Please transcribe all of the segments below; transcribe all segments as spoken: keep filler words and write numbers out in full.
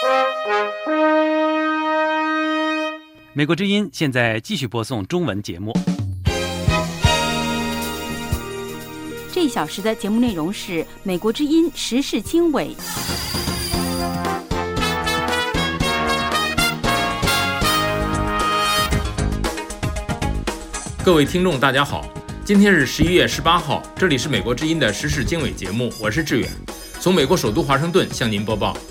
美国之音现在继续播送中文节目。 这一小时的节目内容是美国之音时事经纬。 各位听众大家好，今天是十一月十八号，这里是美国之音的时事经纬节目，我是志远，从美国首都华盛顿向您播报。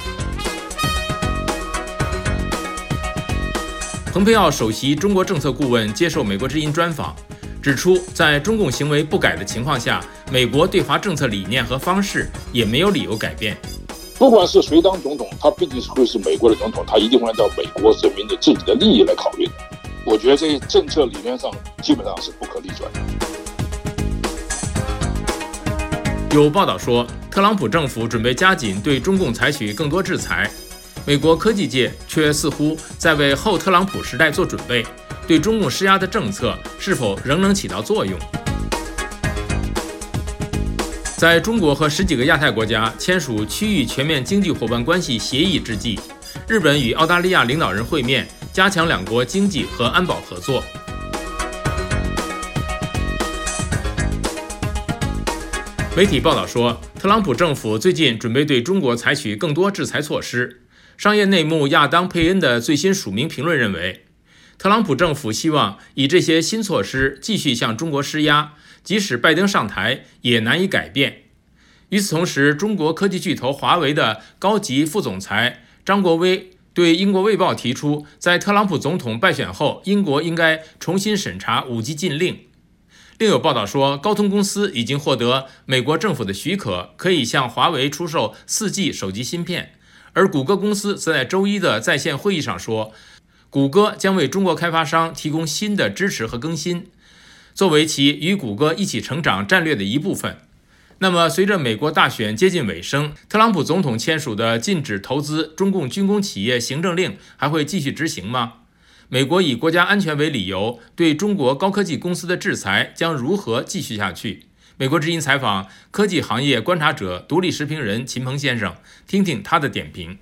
蓬佩奥首席中国政策顾问接受美国之音专访，指出在中共行为不改的情况下，美国对华政策理念和方式也没有理由改变。 不管是谁当总统，他毕竟是会是美国的总统，他一定会按照美国人民的自己的利益来考虑的。我觉得这些政策理念上基本上是不可逆转的。 有报道说，特朗普政府准备加紧对中共采取更多制裁，美国科技界却似乎在为后特朗普时代做准备，对中共施压的政策是否仍能起到作用？在中国和十几个亚太国家签署区域全面经济伙伴关系协议之际，日本与澳大利亚领导人会面，加强两国经济和安保合作。媒体报道说，特朗普政府最近准备对中国采取更多制裁措施。商业内幕亚当·佩恩的最新署名评论认为，特朗普政府希望以这些新措施继续向中国施压，即使拜登上台也难以改变。与此同时，中国科技巨头华为的高级副总裁张国威对英国卫报提出，在特朗普总统败选后，英国应该重新审查 五 G 禁令。另有报道说，高通公司已经获得美国政府的许可，可以向华为出售 四 G 手机芯片。而谷歌公司则在周一的在线会议上说，谷歌将为中国开发商提供新的支持和更新，作为其与谷歌一起成长战略的一部分。那么，随着美国大选接近尾声，特朗普总统签署的禁止投资中共军工企业行政令还会继续执行吗？美国以国家安全为理由对中国高科技公司的制裁将如何继续下去？美国之音采访科技行业观察者、独立时评人秦鹏先生，听听他的点评。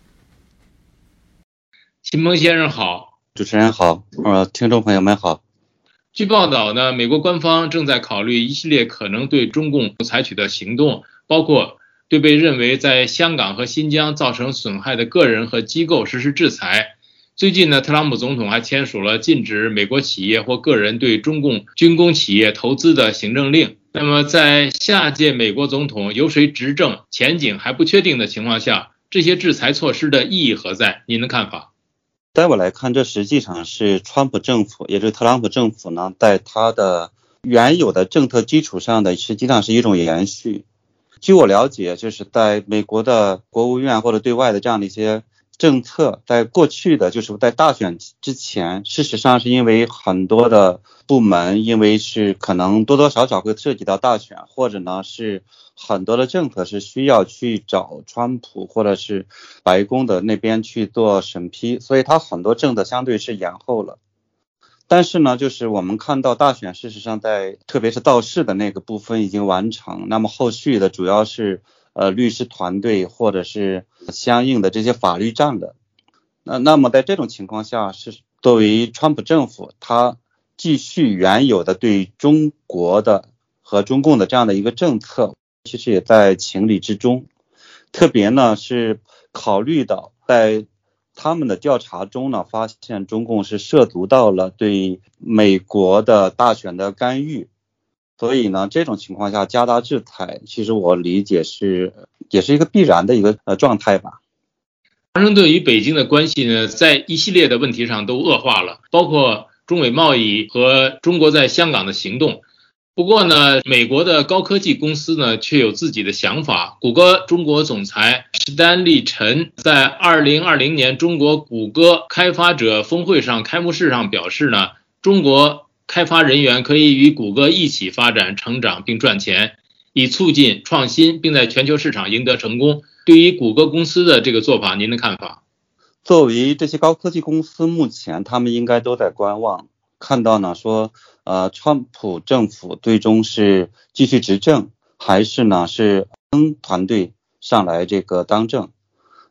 秦鹏先生好。 主持人好，呃，听众朋友们好。 据报道呢，美国官方正在考虑一系列可能对中共采取的行动，包括对被认为在香港和新疆造成损害的个人和机构实施制裁。最近呢，特朗普总统还签署了禁止美国企业或个人对中共军工企业投资的行政令。那么在下届美国总统由谁执政前景还不确定的情况下，这些制裁措施的意义何在？您的看法？ 在我来看，这实际上是川普政府，也就是特朗普政府呢，在他的原有的政策基础上的，实际上是一种延续。据我了解，就是在美国的国务院或者对外的这样的一些政策，在过去的就是在大选之前，事实上是因为很多的部门，因为是可能多多少少会涉及到大选，或者呢是很多的政策是需要去找川普或者是白宫的那边去做审批，所以他很多政策相对是延后了。但是呢，就是我们看到大选事实上在特别是造势的那个部分已经完成，那么后续的主要是呃律师团队或者是相应的这些法律战的。那那么在这种情况下，是作为川普政府，他继续原有的对中国的和中共的这样的一个政策，其实也在情理之中。特别呢是考虑到在他们的调查中呢，发现中共是涉足到了对美国的大选的干预，所以呢这种情况下加大制裁，其实我理解是也是一个必然的一个呃状态吧。 华盛顿与北京的关系呢，在一系列的问题上都恶化了，包括中美贸易和中国在香港的行动。不过呢，美国的高科技公司呢却有自己的想法。谷歌中国总裁史丹利陈在二零二零年中国谷歌开发者峰会上开幕式上表示呢，中国开发人员可以与谷歌一起发展、成长并赚钱，以促进创新，并在全球市场赢得成功。对于谷歌公司的这个做法，您的看法？ 作为这些高科技公司，目前他们应该都在观望。看到呢说呃，川普政府最终是继续执政，还是呢是恩团队上来这个当政。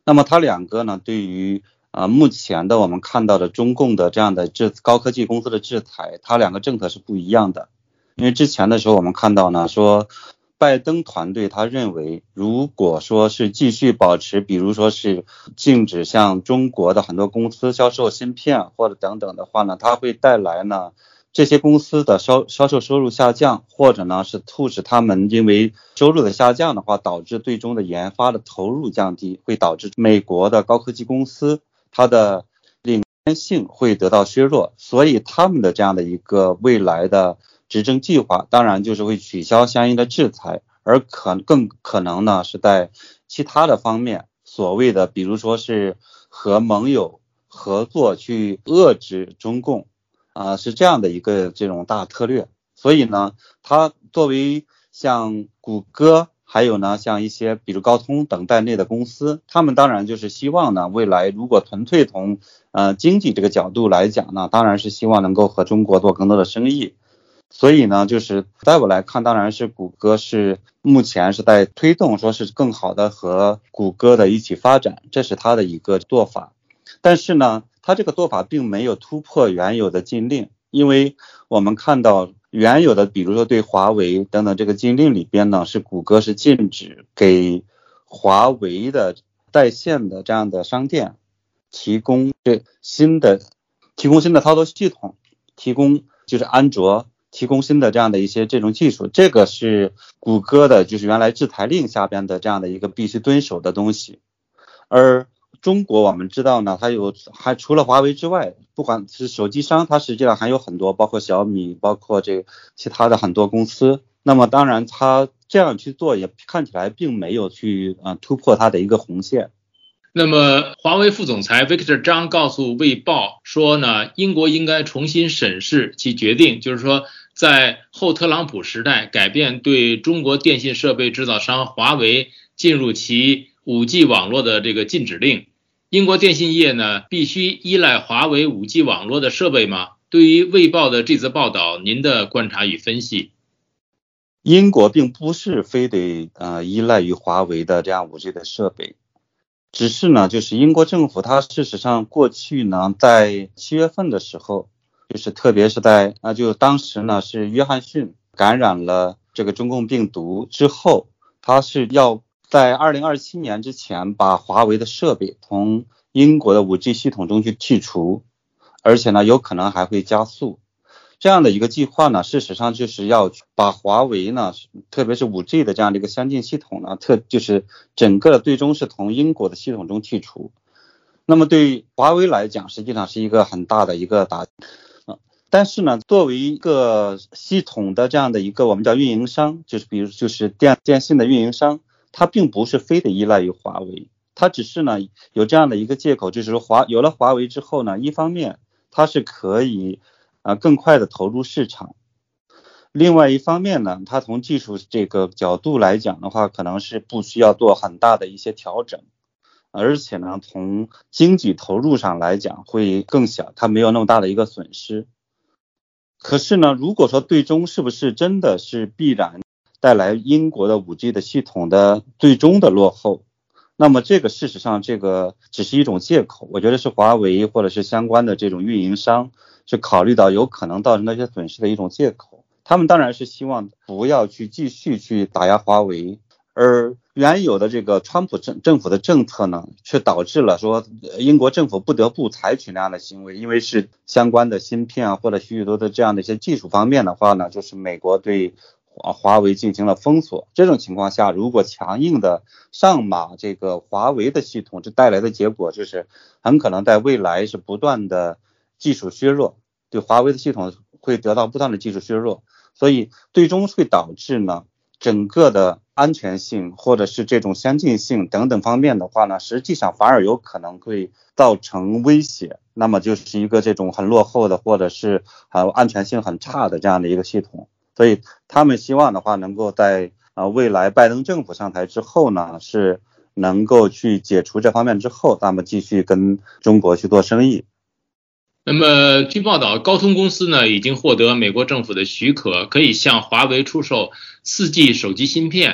那么它两个呢，对于呃目前的我们看到的中共的这样的制高科技公司的制裁，它两个政策是不一样的。因为之前的时候我们看到呢，说拜登团队他认为，如果说是继续保持，比如说是禁止向中国的很多公司销售芯片或者等等的话呢，它会带来呢这些公司的销销售收入下降，或者呢是促使他们因为收入的下降的话，导致最终的研发的投入降低，会导致美国的高科技公司它的领先性会得到削弱，所以他们的这样的一个未来的执政计划，当然就是会取消相应的制裁，而可更可能呢是在其他的方面，所谓的比如说是和盟友合作去遏制中共，啊、呃，是这样的一个这种大策略。所以呢，它作为像谷歌，还有呢像一些比如高通等在内的公司，他们当然就是希望呢未来如果纯粹从呃经济这个角度来讲呢，当然是希望能够和中国做更多的生意。所以呢，就是在我来看，当然是谷歌是目前是在推动，说是更好的和谷歌的一起发展，这是它的一个做法。但是呢，它这个做法并没有突破原有的禁令，因为我们看到原有的，比如说对华为等等这个禁令里边呢，是谷歌是禁止给华为的在线的这样的商店提供这新的提供新的操作系统，提供就是安卓。提供新的这样的一些这种技术，这个是谷歌的就是原来制裁令下边的这样的一个必须遵守的东西。而中国我们知道呢，它有还除了华为之外，不管是手机商，它实际上还有很多，包括小米，包括这个其他的很多公司。那么当然它这样去做也看起来并没有去呃突破它的一个红线。 那么华为副总裁 Victor 张告诉卫报说呢，英国应该重新审视其决定，就是说在后特朗普时代改变对中国电信设备制造商华为进入其 五 G 网络的这个禁止令。英国电信业呢必须依赖华为 五 G 网络的设备吗？对于卫报的这则报道，您的观察与分析？ 英国并不是非得呃依赖于华为的这样 五 G 的设备。只是呢，就是英国政府它事实上过去呢，在七月份的时候，就是特别是在啊，就当时呢是约翰逊感染了这个中共病毒之后，他是要在二零二七年之前把华为的设备从英国的 五 G 系统中去剔除，而且呢有可能还会加速。这样的一个计划呢，事实上就是要把华为呢，特别是 五 G 的这样的一个先进系统呢，特就是整个最终是从英国的系统中剔除。那么对华为来讲，实际上是一个很大的一个打击。但是呢，作为一个系统的这样的一个我们叫运营商，就是比如就是电电信的运营商，它并不是非得依赖于华为，它只是呢有这样的一个借口，就是说华有了华为之后呢，一方面它是可以啊，更快的投入市场。另外一方面呢，它从技术这个角度来讲的话，可能是不需要做很大的一些调整，而且呢，从经济投入上来讲会更小，它没有那么大的一个损失。可是呢，如果说最终是不是真的是必然带来英国的 五 G 的系统的最终的落后，那么这个事实上这个只是一种借口，我觉得是华为或者是相关的这种运营商是考虑到有可能造成那些损失的一种借口。他们当然是希望不要去继续去打压华为，而原有的这个川普政政府的政策呢，却导致了说英国政府不得不采取那样的行为，因为是相关的芯片啊或者许许多多的这样的一些技术方面的话呢，就是美国对华为进行了封锁。这种情况下，如果强硬的上马这个华为的系统，这带来的结果就是很可能在未来是不断的技术削弱，对华为的系统会得到不断的技术削弱，所以最终会导致呢整个的安全性或者是这种先进性等等方面的话呢，实际上反而有可能会造成威胁，那么就是一个这种很落后的或者是呃安全性很差的这样的一个系统。所以他们希望的话能够在呃未来拜登政府上台之后呢，是能够去解除这方面之后，那么继续跟中国去做生意。 那么据报道，高通公司呢已经获得美国政府的许可，可以向华为出售 四 G 手机芯片。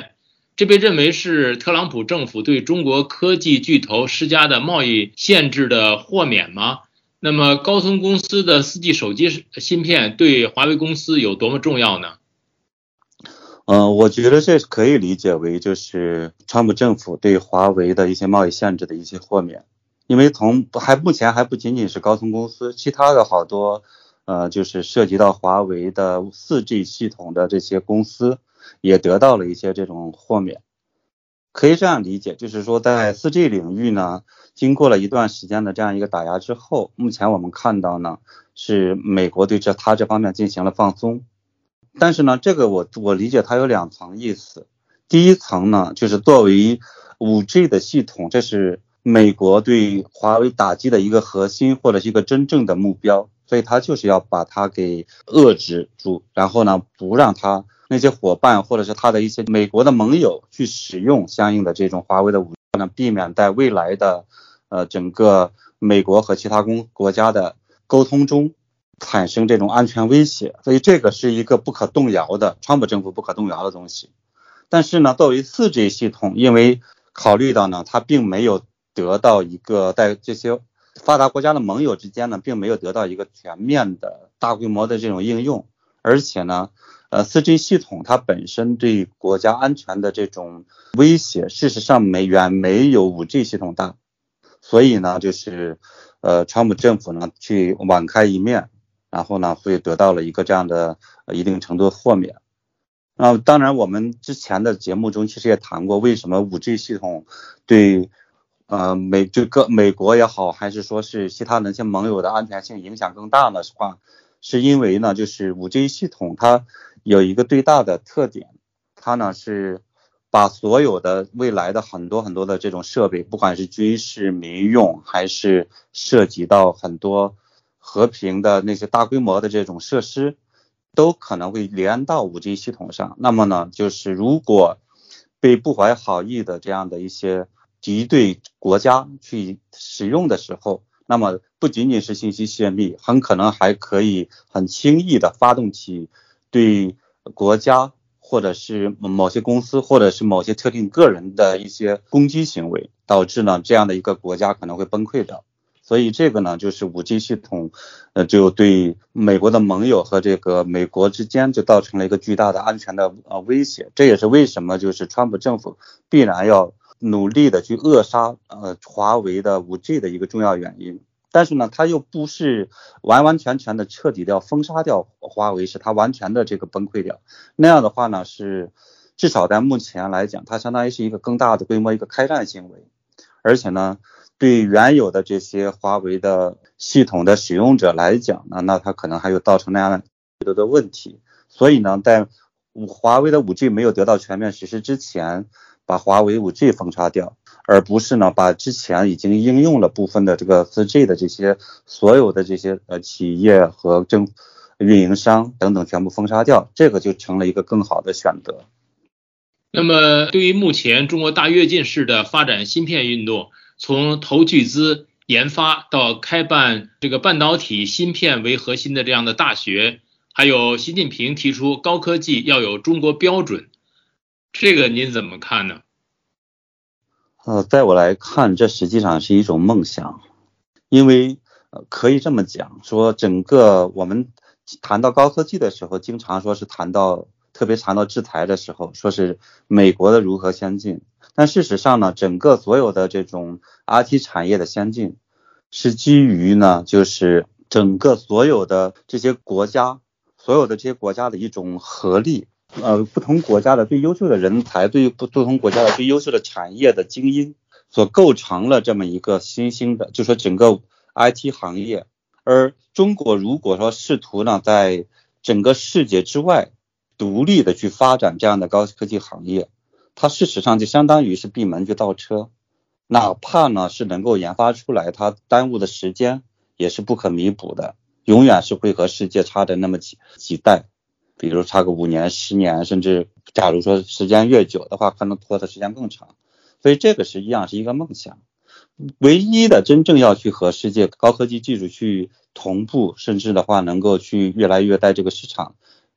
这被认为是特朗普政府对中国科技巨头施加的贸易限制的豁免吗？那么高通公司的 四 G 手机芯片对华为公司有多么重要呢？ 嗯、呃，我觉得这可以理解为就是川普政府对华为的一些贸易限制的一些豁免，因为从还目前还不仅仅是高通公司，其他的好多呃就是涉及到华为的 四 G 系统的这些公司也得到了一些这种豁免。可以这样理解，就是说在 四 G 领域呢，经过了一段时间的这样一个打压之后，目前我们看到呢是美国对这它这方面进行了放松。但是呢，这个我我理解它有两层意思。第一层呢，就是作为 五 G 的系统，这是美国对华为打击的一个核心或者是一个真正的目标，所以它就是要把它给遏制住，然后呢不让它那些伙伴或者是他的一些美国的盟友去使用相应的这种华为的武器呢，避免在未来的呃整个美国和其他公国家的沟通中产生这种安全威胁。所以这个是一个不可动摇的，川普政府不可动摇的东西。但是呢，作为 四 G 系统，因为考虑到呢它并没有得到一个在这些发达国家的盟友之间呢并没有得到一个全面的大规模的这种应用，而且呢呃 四 G 系统它本身对国家安全的这种威胁事实上没远没有 五 G 系统大，所以呢就是呃川普政府呢去网开一面，然后呢会得到了一个这样的、呃、一定程度的豁免。那、呃、当然我们之前的节目中其实也谈过，为什么 五 G 系统对呃美这个美国也好还是说是其他那些盟友的安全性影响更大呢？是话是因为呢就是 五 G 系统它有一个最大的特点，它呢是把所有的未来的很多很多的这种设备，不管是军事民用还是涉及到很多和平的那些大规模的这种设施，都可能会连到 五 G 系统上。那么呢就是如果被不怀好意的这样的一些敌对国家去使用的时候，那么不仅仅是信息泄密，很可能还可以很轻易的发动起对国家或者是某些公司或者是某些特定个人的一些攻击行为，导致呢这样的一个国家可能会崩溃掉。所以这个呢就是 五 G 系统呃就对美国的盟友和这个美国之间就造成了一个巨大的安全的呃威胁。这也是为什么就是川普政府必然要努力的去扼杀呃华为的 五 G 的一个重要原因。但是呢它又不是完完全全的彻底掉封杀掉华为，是它完全的这个崩溃掉。那样的话呢是至少在目前来讲，它相当于是一个更大的规模一个开战行为，而且呢对原有的这些华为的系统的使用者来讲呢，那它可能还有造成那样的的问题。所以呢在华为的 五 G 没有得到全面实施之前，把华为 五 G 封杀掉，而不是呢把之前已经应用了部分的这个 四 G 的这些所有的这些呃企业和政运营商等等全部封杀掉，这个就成了一个更好的选择。 那么对于目前中国大跃进式的发展芯片运动，从投巨资研发到开办这个半导体芯片为核心的这样的大学，还有习近平提出高科技要有中国标准，这个您怎么看呢？ 呃，在我来看，这实际上是一种梦想，因为呃可以这么讲，说整个我们谈到高科技的时候，经常说是谈到特别谈到制裁的时候，说是美国的如何先进，但事实上呢，整个所有的这种 I T 产业的先进，是基于呢，就是整个所有的这些国家，所有的这些国家的一种合力。呃，不同国家的最优秀的人才，对于不不同国家的最优秀的产业的精英，所构成了这么一个新兴的，就说整个 I T 行业。而中国如果说试图呢，在整个世界之外独立的去发展这样的高科技行业，它事实上就相当于是闭门去倒车，哪怕呢是能够研发出来，它耽误的时间也是不可弥补的，永远是会和世界差的那么几几代。比如差个五年十年，甚至假如说时间越久的话，可能拖的时间更长。所以这个实际上是一个梦想，唯一的真正要去和世界高科技技术去同步，甚至的话能够去越来越在这个市场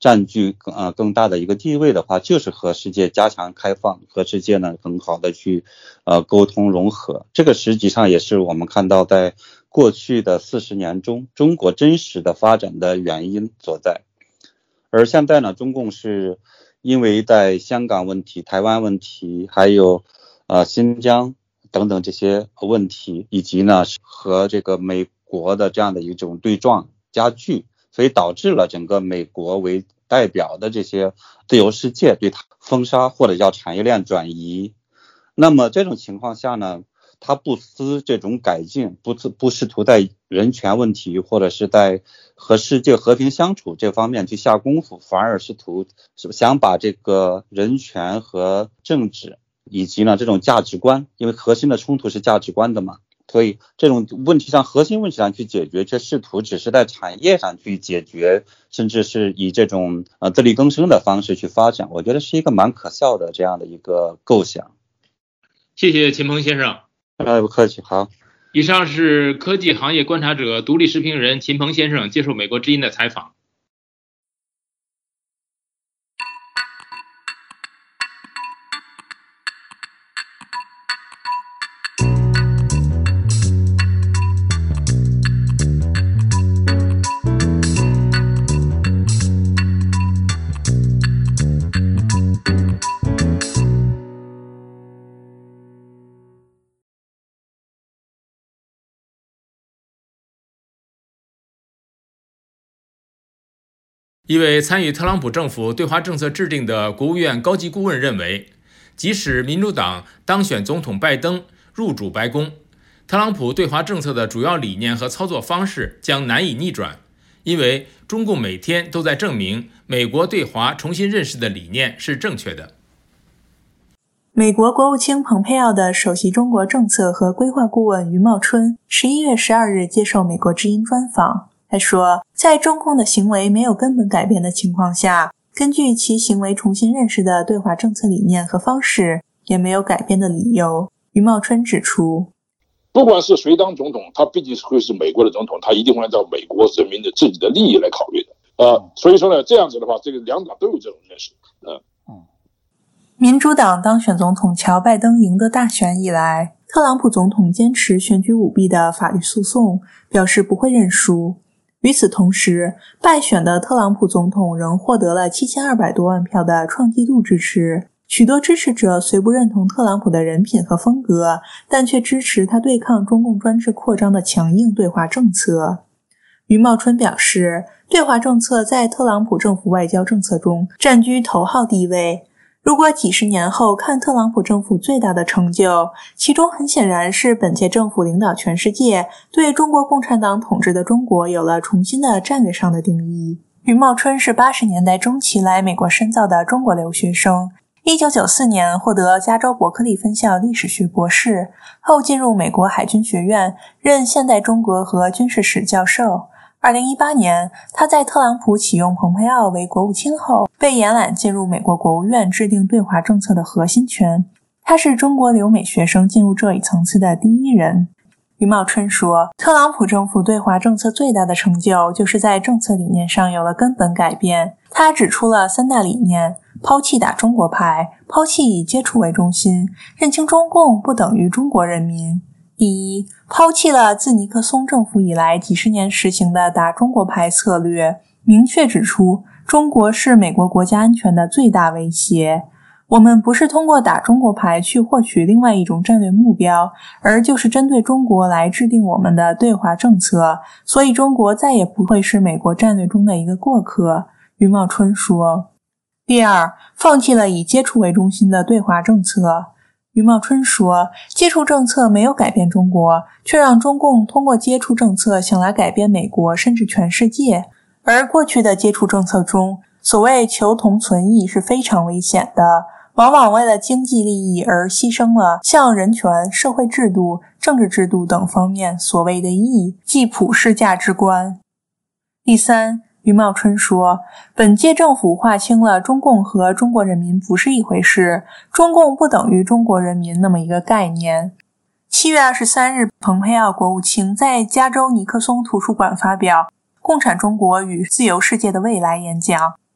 占据呃更大的一个地位的话，就是和世界加强开放，和世界呢更好的去呃沟通融合。这个实际上也是我们看到在过去的四十年中中国真实的发展的原因所在。而现在呢，中共是因为在香港问题、台湾问题，还有呃新疆等等这些问题，以及呢和这个美国的这样的一种对撞加剧，所以导致了整个美国为代表的这些自由世界对它封杀或者叫产业链转移。那么这种情况下呢，他不思这种改进，不不试图在人权问题或者是在和世界和平相处这方面去下功夫，反而试图想把这个人权和政治以及呢这种价值观，因为核心的冲突是价值观的嘛，所以这种问题上核心问题上去解决，却试图只是在产业上去解决，甚至是以这种呃自力更生的方式去发展，我觉得是一个蛮可笑的这样的一个构想。 谢谢秦鹏先生。 哎，不客气，好。 以上是科技行业观察者、独立时评人秦鹏先生接受美国之音的采访。一位参与特朗普政府对华政策制定的国务院高级顾问认为，即使民主党当选总统拜登入主白宫，特朗普对华政策的主要理念和操作方式将难以逆转，因为中共每天都在证明美国对华重新认识的理念是正确的。 美国国务卿蓬佩奥的首席中国政策和规划顾问余茂春十一月十二日接受美国之音专访，他说，在中共的行为没有根本改变的情况下，根据其行为重新认识的对华政策理念和方式，也没有改变的理由。余茂春指出， 不管是谁当总统，他毕竟是会是美国的总统，他一定会按照美国人民的自己的利益来考虑的。呃，所以说呢，这样子的话，这个两党都有这种认识。呃、嗯， 民主党当选总统乔拜登赢得大选以来，特朗普总统坚持选举舞弊的法律诉讼，表示不会认输。与此同时，败选的特朗普总统仍获得了七千二百多万票的创纪录支持。许多支持者虽不认同特朗普的人品和风格，但却支持他对抗中共专制扩张的强硬对华政策。余茂春表示，对华政策在特朗普政府外交政策中占据头号地位。如果几十年后看特朗普政府最大的成就，其中很显然是本届政府领导全世界，对中国共产党统治的中国有了重新的战略上的定义。余茂春是八十年代中期来美国深造的中国留学生，一九九四年获得加州伯克利分校历史学博士，后进入美国海军学院任现代中国和军事史教授。二零一八年，他在特朗普启用蓬佩奥为国务卿后，被延揽进入美国国务院制定对华政策的核心权。他是中国留美学生进入这一层次的第一人。余茂春说，特朗普政府对华政策最大的成就，就是在政策理念上有了根本改变。他指出了三大理念：抛弃打中国牌，抛弃以接触为中心，认清中共不等于中国人民。第一，抛弃了自尼克松政府以来几十年实行的打中国牌策略，明确指出中国是美国国家安全的最大威胁。我们不是通过打中国牌去获取另外一种战略目标，而就是针对中国来制定我们的对华政策，所以中国再也不会是美国战略中的一个过客。余茂春说。第二，放弃了以接触为中心的对华政策。余茂春说，接触政策没有改变中国，却让中共通过接触政策想来改变美国甚至全世界。而过去的接触政策中，所谓求同存异是非常危险的，往往为了经济利益而牺牲了像人权、社会制度、政治制度等方面所谓的义，即普世价值观。第三，余茂春说，本届政府划清了中共和中国人民不是一回事，中共不等于中国人民那么一个概念。七月二十三日，蓬佩奥国务卿在加州尼克松图书馆发表《共产中国与自由世界的未来》演讲，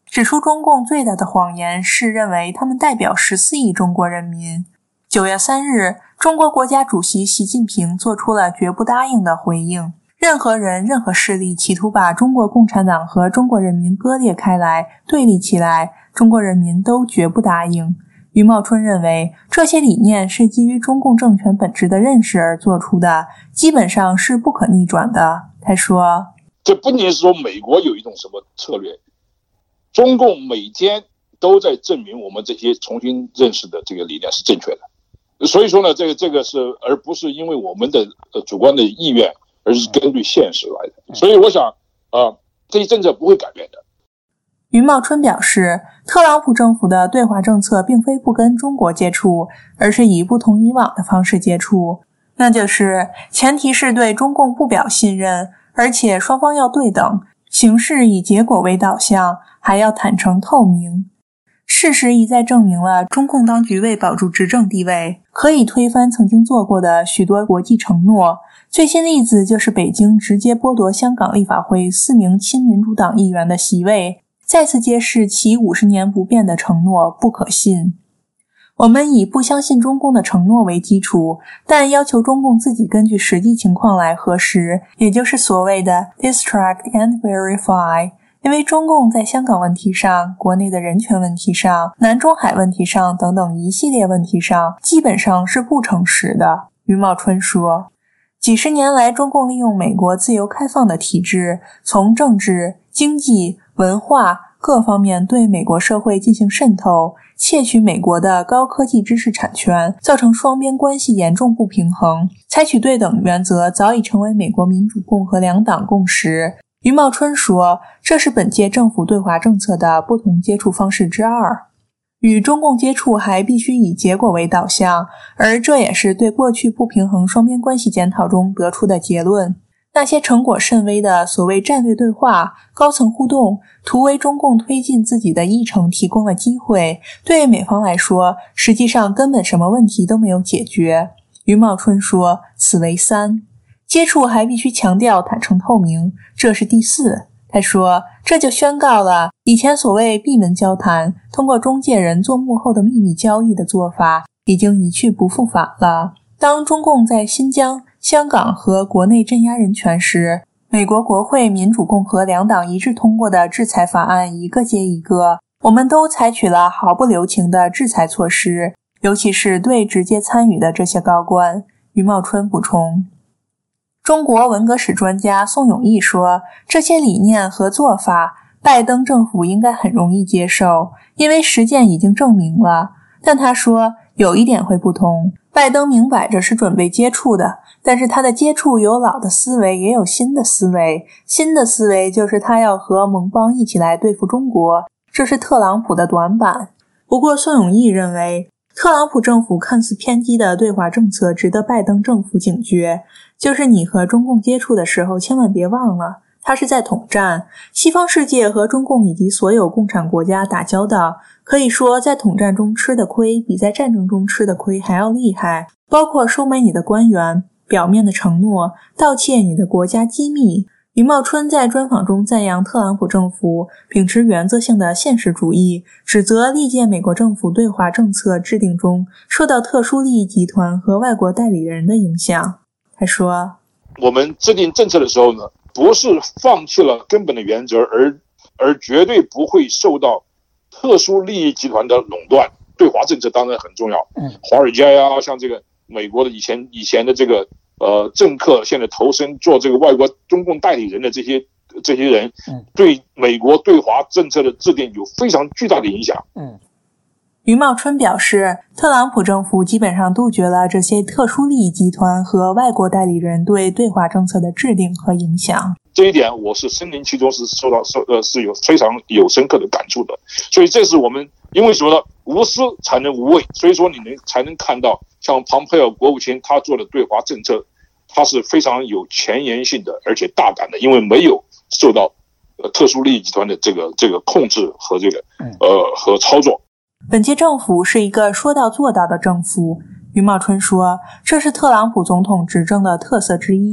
指出中共最大的谎言是认为他们代表十四亿中国人民。九月三日，中国国家主席习近平做出了绝不答应的回应，任何人、任何势力企图把中国共产党和中国人民割裂开来、对立起来，中国人民都绝不答应。余茂春认为，这些理念是基于中共政权本质的认识而做出的，基本上是不可逆转的。他说， 这不仅是说美国有一种什么策略，中共每天都在证明我们这些重新认识的这个理念是正确的。所以说呢，这个这个是而不是因为我们的呃主观的意愿，而是根据现实来的。所以我想，呃，这些政策不会改变的。 余茂春表示，特朗普政府的对华政策并非不跟中国接触，而是以不同以往的方式接触，那就是前提是对中共不表信任，而且双方要对等，形势以结果为导向，还要坦诚透明。事实一再证明了中共当局为保住执政地位，可以推翻曾经做过的许多国际承诺。最新例子就是北京直接剥夺香港立法会四名亲民主党议员的席位，再次揭示其五十年不变的承诺不可信。我们以不相信中共的承诺为基础，但要求中共自己根据实际情况来核实，也就是所谓的 distract and verify。因为中共在香港问题上、国内的人权问题上、南中海问题上等等一系列问题上，基本上是不诚实的。余茂春说，几十年来，中共利用美国自由开放的体制，从政治、经济、文化各方面对美国社会进行渗透，窃取美国的高科技知识产权，造成双边关系严重不平衡。采取对等原则早已成为美国民主共和两党共识。余茂春说，这是本届政府对华政策的不同接触方式之二。与中共接触还必须以结果为导向，而这也是对过去不平衡双边关系检讨中得出的结论。那些成果甚微的所谓战略对话、高层互动，图为中共推进自己的议程提供了机会，对美方来说，实际上根本什么问题都没有解决。余茂春说，此为三。接触还必须强调坦诚透明，这是第四。他说，这就宣告了以前所谓闭门交谈，通过中介人做幕后的秘密交易的做法已经一去不复返了。当中共在新疆、香港和国内镇压人权时，美国国会民主共和两党一致通过的制裁法案一个接一个，我们都采取了毫不留情的制裁措施，尤其是对直接参与的这些高官。余茂春补充，中国文革史专家宋永毅说，这些理念和做法，拜登政府应该很容易接受，因为实践已经证明了。但他说，有一点会不同，拜登明摆着是准备接触的，但是他的接触有老的思维，也有新的思维。新的思维就是他要和盟邦一起来对付中国，这是特朗普的短板。不过宋永毅认为，特朗普政府看似偏激的对华政策值得拜登政府警觉，就是你和中共接触的时候千万别忘了，他是在统战，西方世界和中共以及所有共产国家打交道，可以说在统战中吃的亏比在战争中吃的亏还要厉害，包括收买你的官员、表面的承诺、盗窃你的国家机密。余茂春在专访中赞扬特朗普政府秉持原则性的现实主义，指责历届美国政府对华政策制定中受到特殊利益集团和外国代理人的影响。他说， 我们制定政策的时候呢，不是放弃了根本的原则，而而绝对不会受到特殊利益集团的垄断。对华政策当然很重要，华尔街呀，像这个美国的以前以前的这个呃政客，现在投身做这个外国中共代理人的这些这些人，对美国对华政策的制定有非常巨大的影响。 嗯。余茂春表示，特朗普政府基本上杜绝了这些特殊利益集团和外国代理人对对华政策的制定和影响。 这一点我是身临其中，是受到受呃是有非常有深刻的感触的。所以这是我们因为说了无私才能无畏，所以说你能才能看到像庞佩奥国务卿他做的对华政策，他是非常有前沿性的，而且大胆的，因为没有受到呃特殊利益集团的这个这个控制和这个呃和操作。 本届政府是一个说到做到的政府，余茂春说，这是特朗普总统执政的特色之一。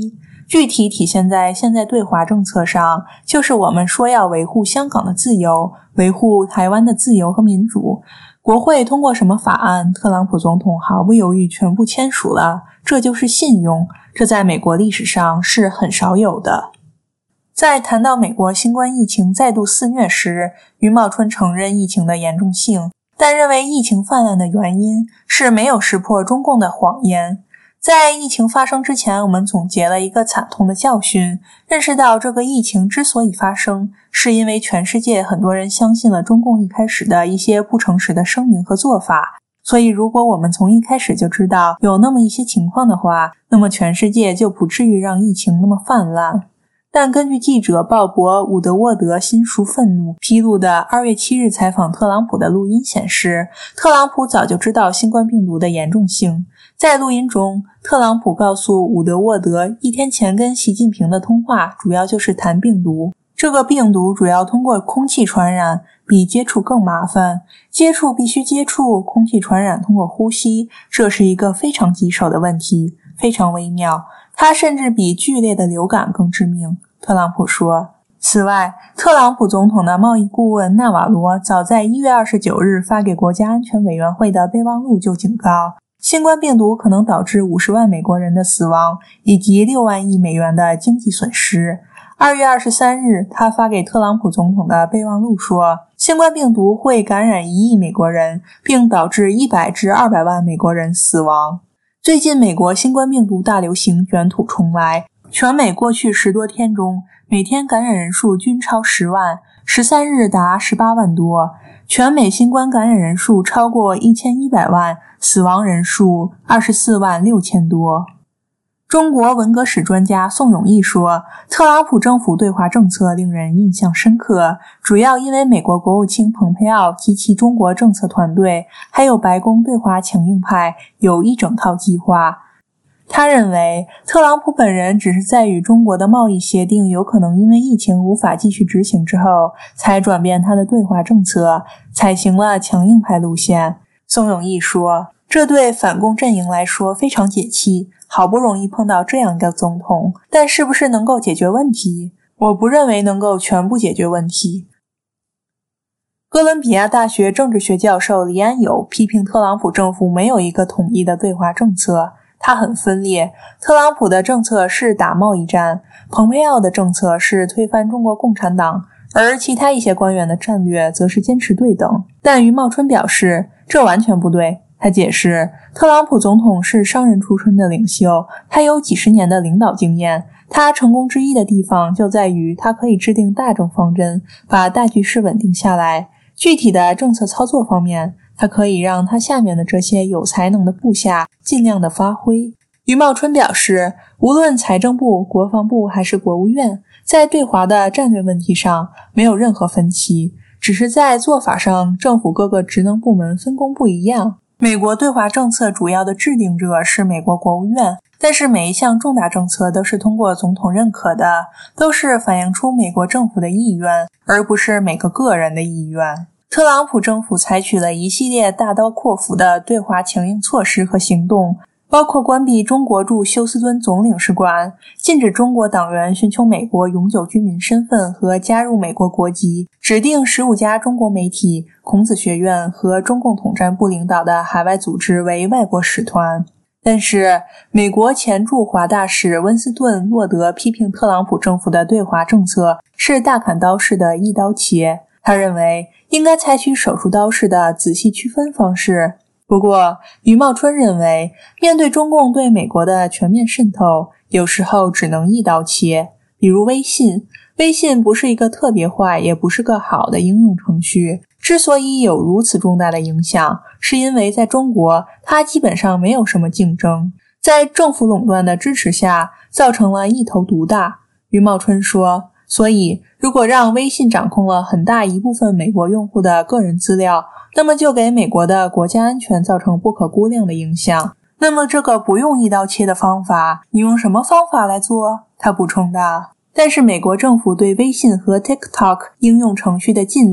具体体现在现在对华政策上，就是我们说要维护香港的自由，维护台湾的自由和民主。国会通过什么法案，特朗普总统毫不犹豫全部签署了，这就是信用，这在美国历史上是很少有的。在谈到美国新冠疫情再度肆虐时，余茂春承认疫情的严重性，但认为疫情泛滥的原因是没有识破中共的谎言。在疫情发生之前，我们总结了一个惨痛的教训，认识到这个疫情之所以发生，是因为全世界很多人相信了中共一开始的一些不诚实的声明和做法。所以如果我们从一开始就知道有那么一些情况的话，那么全世界就不至于让疫情那么泛滥。但根据记者鲍勃·伍德沃德新书《愤怒》披露的二月七日采访特朗普的录音显示，特朗普早就知道新冠病毒的严重性。在录音中，特朗普告诉伍德沃德，一天前跟习近平的通话主要就是谈病毒。这个病毒主要通过空气传染，比接触更麻烦。接触必须接触，空气传染通过呼吸，这是一个非常棘手的问题，非常微妙。它甚至比剧烈的流感更致命。特朗普说。此外，特朗普总统的贸易顾问纳瓦罗早在一月二十九日发给国家安全委员会的备忘录就警告，新冠病毒可能导致五十万美国人的死亡，以及六万亿美元的经济损失。二月二十三日，他发给特朗普总统的备忘录说，新冠病毒会感染一亿美国人，并导致一百至二百万美国人死亡。最近美国新冠病毒大流行卷土重来，全美过去十多天中，每天感染人数均超十万，十三日达十八万多，全美新冠感染人数超过一千一百万，死亡人数二十四万六千多。中国文革史专家宋永毅说，特朗普政府对华政策令人印象深刻，主要因为美国国务卿蓬佩奥及其中国政策团队，还有白宫对华强硬派有一整套计划。他认为，特朗普本人只是在与中国的贸易协定有可能因为疫情无法继续执行之后，才转变他的对华政策，采行了强硬派路线。宋永毅说，这对反共阵营来说非常解气，好不容易碰到这样一个总统，但是不是能够解决问题？我不认为能够全部解决问题。哥伦比亚大学政治学教授李安友批评特朗普政府没有一个统一的对华政策，他很分裂。特朗普的政策是打贸易战，蓬佩奥的政策是推翻中国共产党，而其他一些官员的战略则是坚持对等。但余茂春表示，这完全不对。他解释，特朗普总统是商人出身的领袖，他有几十年的领导经验，他成功之一的地方就在于他可以制定大政方针，把大局势稳定下来。具体的政策操作方面，他可以让他下面的这些有才能的部下尽量的发挥。余茂春表示，无论财政部、国防部还是国务院，在对华的战略问题上没有任何分歧，只是在做法上政府各个职能部门分工不一样。美国对华政策主要的制定者是美国国务院，但是每一项重大政策都是通过总统认可的，都是反映出美国政府的意愿，而不是每个个人的意愿。特朗普政府采取了一系列大刀阔斧的对华强硬措施和行动，包括关闭中国驻休斯敦总领事馆，禁止中国党员寻求美国永久居民身份和加入美国国籍，指定十五家中国媒体、孔子学院和中共统战部领导的海外组织为外国使团。但是，美国前驻华大使温斯顿·洛德批评特朗普政府的对华政策是大砍刀式的一刀切，他认为应该采取手术刀式的仔细区分方式。不过，余茂春认为，面对中共对美国的全面渗透，有时候只能一刀切。比如微信，微信不是一个特别坏，也不是个好的应用程序。之所以有如此重大的影响，是因为在中国，它基本上没有什么竞争，在政府垄断的支持下，造成了一头独大。余茂春说，所以如果让微信掌控了很大一部分美国用户的个人资料，那么就给美国的国家安全造成不可估量的影响。那么这个不用一刀切的方法，你用什么方法来做？他补充道。但是美国政府对微信和 TikTok 应用程序的禁令，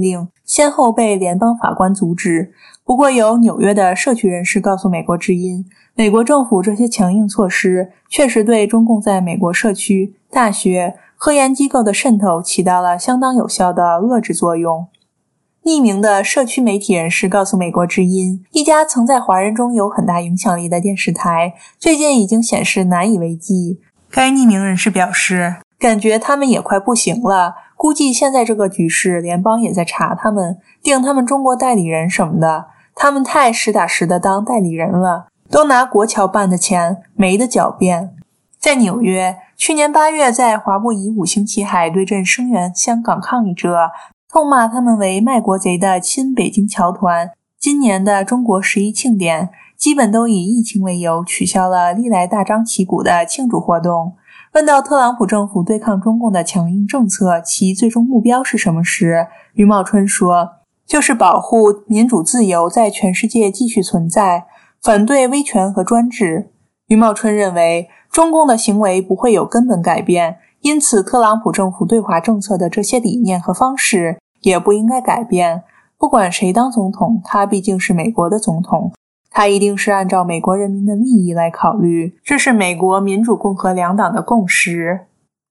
先后被联邦法官阻止。不过有纽约的社区人士告诉美国之音，美国政府这些强硬措施确实对中共在美国社区、大学、科研机构的渗透起到了相当有效的遏制作用。匿名的社区媒体人士告诉美国之音，一家曾在华人中有很大影响力的电视台最近已经显示难以为继。该匿名人士表示，感觉他们也快不行了，估计现在这个局势联邦也在查他们，定他们中国代理人什么的，他们太实打实的当代理人了，都拿国侨办的钱没得狡辩。在纽约，去年八月在华埠以五星旗海对阵声援香港抗议者，痛骂他们为卖国贼的亲北京侨团。今年的中国十一庆典基本都以疫情为由取消了历来大张旗鼓的庆祝活动。问到特朗普政府对抗中共的强硬政策其最终目标是什么时，余茂春说，就是保护民主自由在全世界继续存在，反对威权和专制。余茂春认为，中共的行为不会有根本改变，因此特朗普政府对华政策的这些理念和方式也不应该改变。不管谁当总统，他毕竟是美国的总统，他一定是按照美国人民的利益来考虑，这是美国民主共和两党的共识。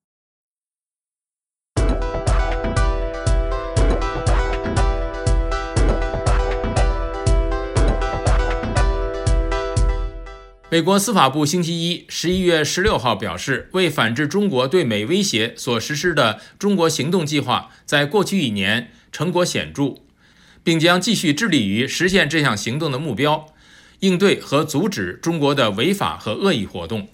美国司法部星期一十一月十六号表示，为反制中国对美威胁所实施的中国行动计划在过去一年成果显著，并将继续致力于实现这项行动的目标，应对和阻止中国的违法和恶意活动。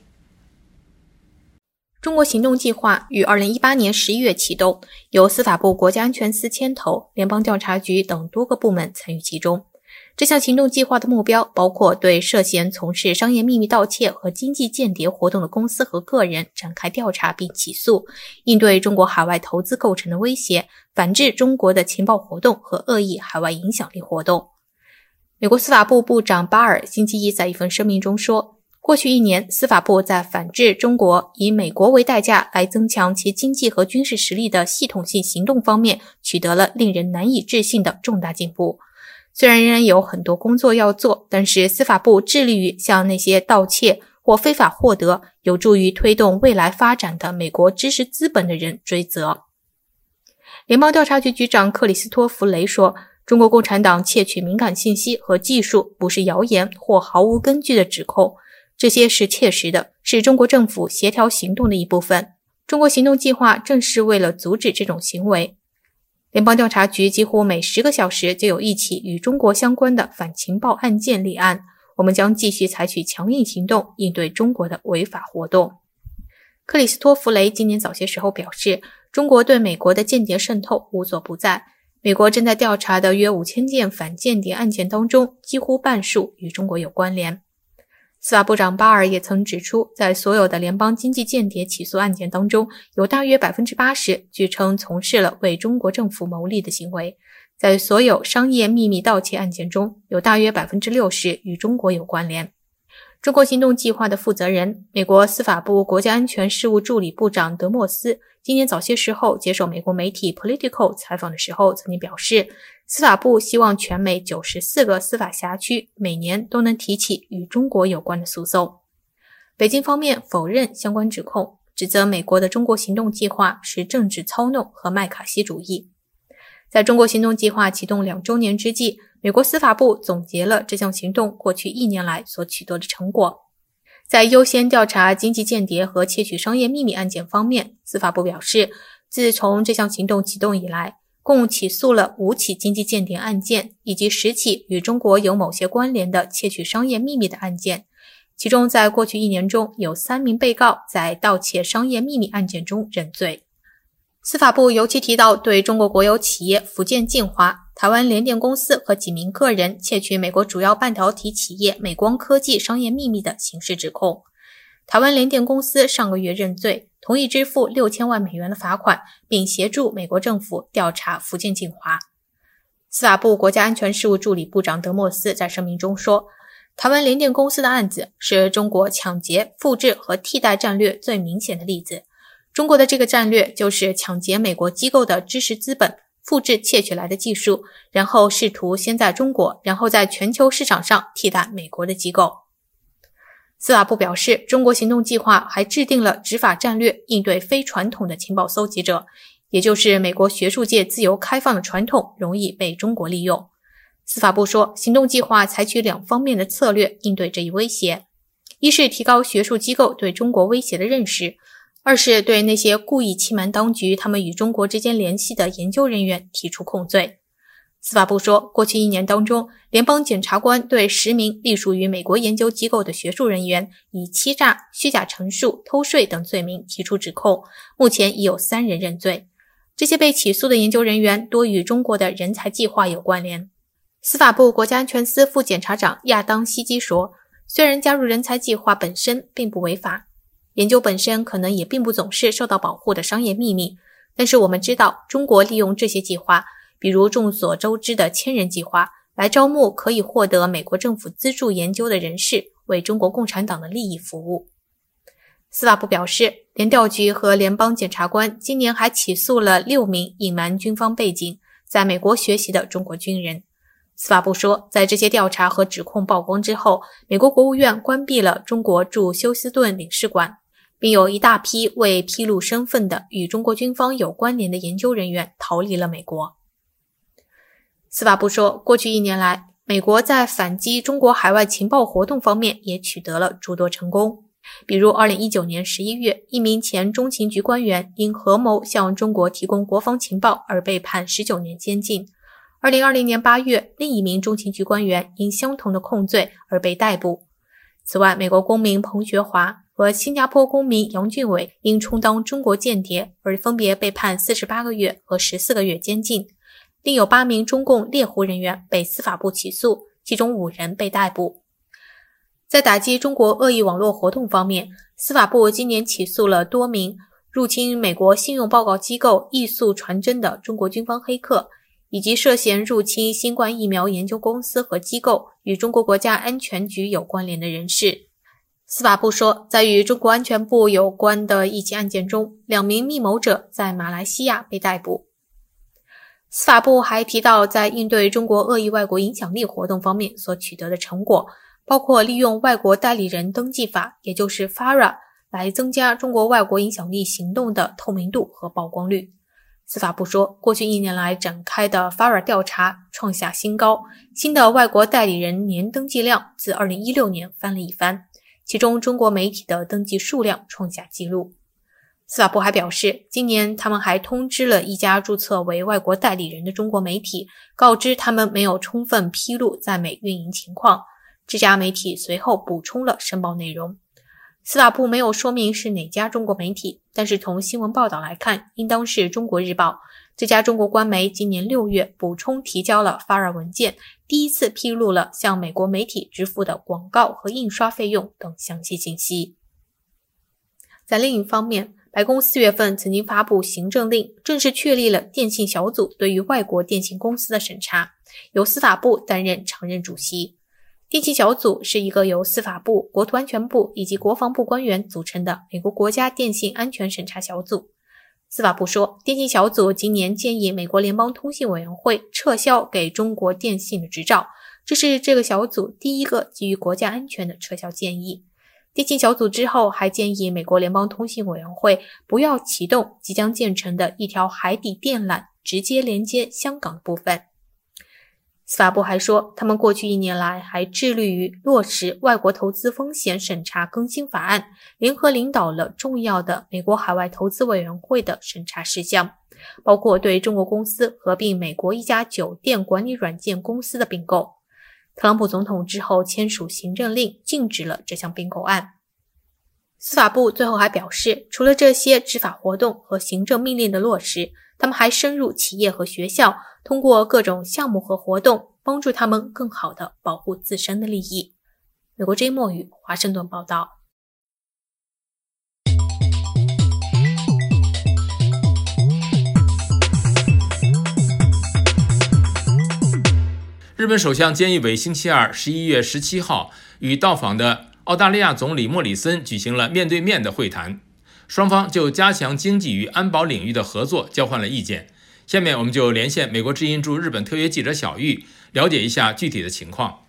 中国行动计划于二零一八年十一月启动，由司法部国家安全司牵头，联邦调查局等多个部门参与其中。这项行动计划的目标包括对涉嫌从事商业秘密盗窃和经济间谍活动的公司和个人展开调查并起诉，应对中国海外投资构成的威胁，反制中国的情报活动和恶意海外影响力活动。美国司法部部长巴尔星期一在一份声明中说，过去一年，司法部在反制中国以美国为代价来增强其经济和军事实力的系统性行动方面取得了令人难以置信的重大进步。虽然仍然有很多工作要做，但是司法部致力于向那些盗窃或非法获得有助于推动未来发展的美国知识资本的人追责。联邦调查局局长克里斯托弗雷说，中国共产党窃取敏感信息和技术不是谣言或毫无根据的指控，这些是切实的，是中国政府协调行动的一部分。中国行动计划正是为了阻止这种行为。联邦调查局几乎每十个小时就有一起与中国相关的反情报案件立案，我们将继续采取强硬行动应对中国的违法活动。克里斯托弗雷今年早些时候表示，中国对美国的间谍渗透无所不在，美国正在调查的约五千件反间谍案件当中，几乎半数与中国有关联。司法部长巴尔也曾指出，在所有的联邦经济间谍起诉案件当中，有大约 百分之八十 据称从事了为中国政府谋利的行为。在所有商业秘密盗窃案件中，有大约 百分之六十 与中国有关联。中国行动计划的负责人，美国司法部国家安全事务助理部长德莫斯，今年早些时候接受美国媒体 Politico 采访的时候曾经表示，司法部希望全美九十四个司法辖区每年都能提起与中国有关的诉讼。北京方面否认相关指控，指责美国的中国行动计划是政治操弄和麦卡锡主义。在中国行动计划启动两周年之际，美国司法部总结了这项行动过去一年来所取得的成果。在优先调查经济间谍和窃取商业秘密案件方面，司法部表示，自从这项行动启动以来，共起诉了五起经济间谍案件，以及十起与中国有某些关联的窃取商业秘密的案件。其中在过去一年中，有三名被告在盗窃商业秘密案件中认罪。司法部尤其提到对中国国有企业福建晋华、台湾联电公司和几名个人窃取美国主要半导体企业美光科技商业秘密的刑事指控。台湾联电公司上个月认罪，同意支付六千万美元的罚款，并协助美国政府调查福建晋华。司法部国家安全事务助理部长德莫斯在声明中说，台湾联电公司的案子是中国抢劫、复制和替代战略最明显的例子。中国的这个战略就是抢劫美国机构的知识资本， 复制窃取来的技术，然后试图先在中国，然后在全球市场上替代美国的机构。司法部表示，中国行动计划还制定了执法战略，应对非传统的情报搜集者，也就是美国学术界自由开放的传统容易被中国利用。司法部说，行动计划采取两方面的策略应对这一威胁，一是提高学术机构对中国威胁的认识，二是对那些故意欺瞒当局他们与中国之间联系的研究人员提出控罪。司法部说，过去一年当中，联邦检察官对十名隶属于美国研究机构的学术人员以欺诈、虚假陈述、偷税等罪名提出指控，目前已有三人认罪。这些被起诉的研究人员多与中国的人才计划有关联。司法部国家安全司副检察长亚当·希基说，虽然加入人才计划本身并不违法，研究本身可能也并不总是受到保护的商业秘密，但是我们知道中国利用这些计划，比如众所周知的千人计划，来招募可以获得美国政府资助研究的人士，为中国共产党的利益服务。司法部表示，联调局和联邦检察官今年还起诉了六名隐瞒军方背景，在美国学习的中国军人。司法部说，在这些调查和指控曝光之后，美国国务院关闭了中国驻休斯顿领事馆，并有一大批未披露身份的与中国军方有关联的研究人员逃离了美国。司法部说，过去一年来，美国在反击中国海外情报活动方面也取得了诸多成功。比如二零一九年十一月，一名前中情局官员因合谋向中国提供国防情报而被判十九年监禁。二零二零年八月，另一名中情局官员因相同的控罪而被逮捕。此外，美国公民彭学华和新加坡公民杨俊伟因充当中国间谍而分别被判四十八个月和十四个月监禁。另有八名中共猎狐人员被司法部起诉，其中五人被逮捕。在打击中国恶意网络活动方面，司法部今年起诉了多名入侵美国信用报告机构易速传真的中国军方黑客，以及涉嫌入侵新冠疫苗研究公司和机构与中国国家安全局有关联的人士。司法部说，在与中国安全部有关的一起案件中，两名密谋者在马来西亚被逮捕。司法部还提到，在应对中国恶意外国影响力活动方面所取得的成果，包括利用外国代理人登记法，也就是 F A R A 来增加中国外国影响力行动的透明度和曝光率。司法部说，过去一年来展开的 F A R A 调查创下新高，新的外国代理人年登记量自二零一六年翻了一番，其中中国媒体的登记数量创下纪录。司法部还表示，今年他们还通知了一家注册为外国代理人的中国媒体，告知他们没有充分披露在美运营情况。这家媒体随后补充了申报内容。司法部没有说明是哪家中国媒体，但是从新闻报道来看，应当是中国日报。这家中国官媒今年六月补充提交了 F A R A 文件，第一次披露了向美国媒体支付的广告和印刷费用等详细信息。在另一方面，白宫四月份曾经发布行政令，正式确立了电信小组对于外国电信公司的审查，由司法部担任常任主席。电信小组是一个由司法部、国土安全部以及国防部官员组成的美国国家电信安全审查小组。司法部说，电信小组今年建议美国联邦通信委员会撤销给中国电信的执照，这是这个小组第一个基于国家安全的撤销建议。电信小组之后还建议美国联邦通信委员会不要启动即将建成的一条海底电缆，直接连接香港的部分。司法部还说，他们过去一年来还致力于落实外国投资风险审查更新法案，联合领导了重要的美国海外投资委员会的审查事项，包括对中国公司合并美国一家酒店管理软件公司的并购。特朗普总统之后签署行政令，禁止了这项并购案。司法部最后还表示，除了这些执法活动和行政命令的落实，他们还深入企业和学校，通过各种项目和活动，帮助他们更好地保护自身的利益。美国之音墨语华盛顿报道。 日本首相菅义伟星期二十一月十七号与到访的澳大利亚总理莫里森举行了面对面的会谈，双方就加强经济与安保领域的合作交换了意见， 下面我们就连线美国之音驻日本特约记者小玉，了解一下具体的情况。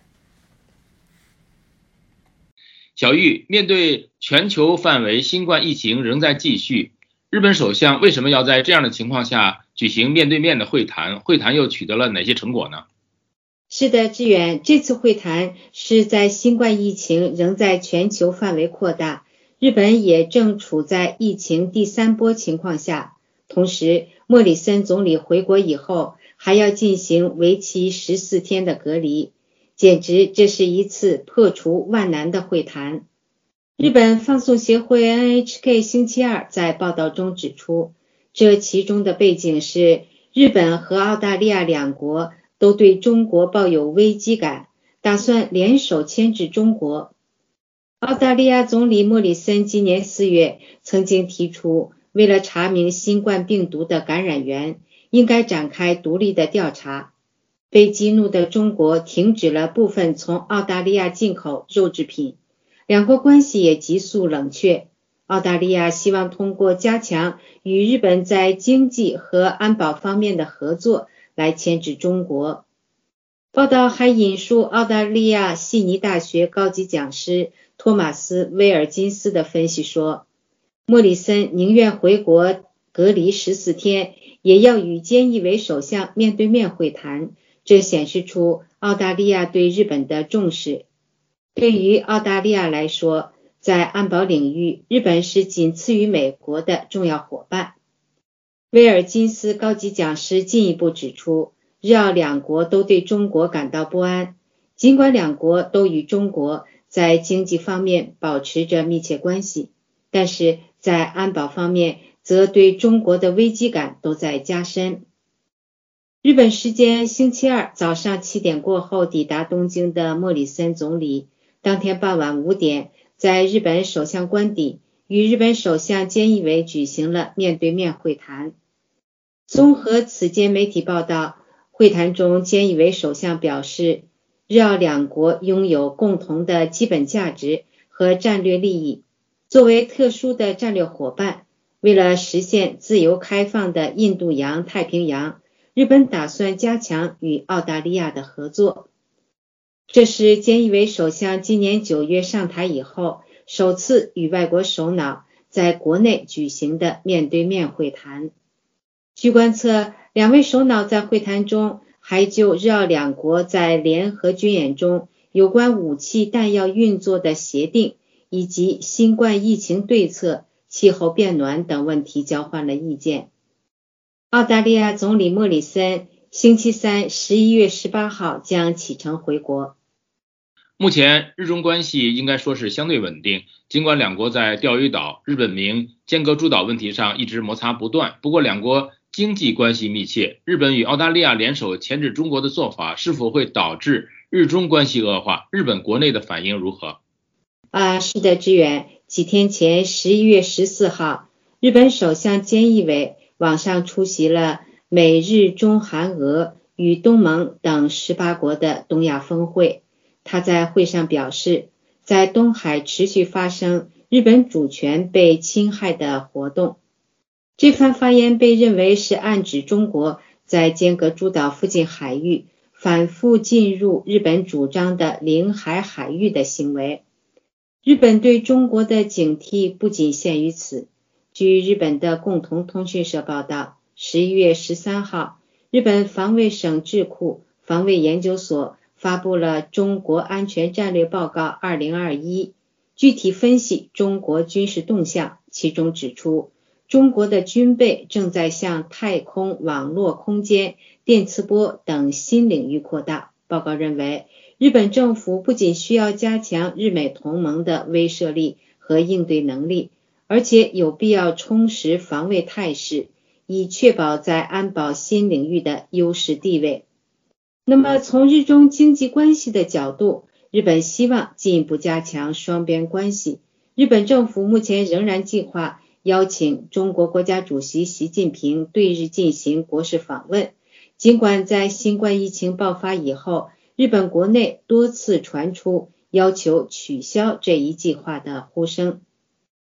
小玉，面对全球范围新冠疫情仍在继续，日本首相为什么要在这样的情况下举行面对面的会谈？会谈又取得了哪些成果呢？ 是的，志远，这次会谈是在新冠疫情仍在全球范围扩大，日本也正处在疫情第三波情况下，同时莫里森总理回国以后还要进行为期十四天的隔离，简直这是一次破除万难的会谈。日本放送协会 N H K 星期二在报道中指出，这其中的背景是日本和澳大利亚两国都对中国抱有危机感，打算联手牵制中国。澳大利亚总理莫里森今年四月曾经提出，为了查明新冠病毒的感染源，应该展开独立的调查。被激怒的中国停止了部分从澳大利亚进口肉制品，两国关系也急速冷却。澳大利亚希望通过加强与日本在经济和安保方面的合作来牵制中国。报道还引述澳大利亚悉尼大学高级讲师托马斯·威尔金斯的分析说，莫里森宁愿回国隔离十四天，也要与菅义伟首相面对面会谈，这显示出澳大利亚对日本的重视。对于澳大利亚来说，在安保领域，日本是仅次于美国的重要伙伴。威尔金斯高级讲师进一步指出，日澳两国都对中国感到不安，尽管两国都与中国在经济方面保持着密切关系，但是在安保方面则对中国的危机感都在加深。日本时间星期二早上七点过后抵达东京的莫里森总理，当天傍晚五点在日本首相官邸与日本首相菅义伟举行了面对面会谈。综合此间媒体报道，会谈中菅义伟首相表示，日澳两国拥有共同的基本价值和战略利益，作为特殊的战略伙伴，为了实现自由开放的印度洋太平洋，日本打算加强与澳大利亚的合作。这是菅义伟首相今年九月上台以后首次与外国首脑在国内举行的面对面会谈。据观测，两位首脑在会谈中还就日澳两国在联合军演中有关武器弹药运作的协定，以及新冠疫情对策、气候变暖等问题交换了意见。澳大利亚总理莫里森星期三十一月十八号将启程回国。 目前日中关系应该说是相对稳定，尽管两国在钓鱼岛、日本名尖阁诸岛问题上一直摩擦不断，不过两国经济关系密切，日本与澳大利亚联手牵制中国的做法是否会导致日中关系恶化？日本国内的反应如何？ 啊，是的，志远，几天前十一月十四号，日本首相菅义伟网上出席了美日中韩俄与东盟等十八国的东亚峰会。他在会上表示，在东海持续发生日本主权被侵害的活动。这番发言被认为是暗指中国在尖阁诸岛附近海域反复进入日本主张的领海海域的行为。日本对中国的警惕不仅限于此。据日本的共同通讯社报道，十一月十三号，日本防卫省智库防卫研究所发布了中国安全战略报告二零二一，具体分析中国军事动向，其中指出，中国的军备正在向太空、网络空间、电磁波等新领域扩大。报告认为，日本政府不仅需要加强日美同盟的威慑力和应对能力，而且有必要充实防卫态势，以确保在安保新领域的优势地位。那么从日中经济关系的角度，日本希望进一步加强双边关系。日本政府目前仍然计划邀请中国国家主席习近平对日进行国事访问。尽管在新冠疫情爆发以后，日本国内多次传出要求取消这一计划的呼声。